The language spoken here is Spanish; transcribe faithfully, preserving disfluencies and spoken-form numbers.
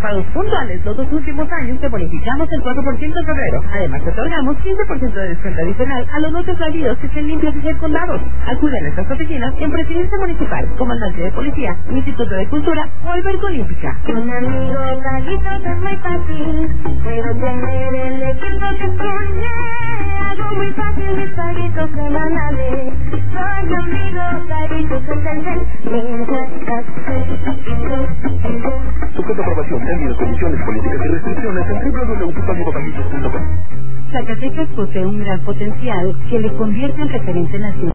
pagos puntuales los dos últimos años te bonificamos el cuatro por ciento en febrero. Además te otorgamos quince por ciento de descuento adicional a los lotes válidos que estén limpios y circundados. Acude a nuestras oficinas en Presidencia Municipal, Comandante de Policía, Instituto de Cultura o Alberca Olímpica. Con amigos Carlitos es muy fácil, puedo tener el equipo que soñé. Hago muy fácil mis paguitos semanales. Soy amigo Carlitos Santander. Sujeta a aprobación, términos, condiciones, políticas y restricciones en w w w punto pago paguitos punto com. Zacatecas posee un gran potencial que le convierte en referente nacional.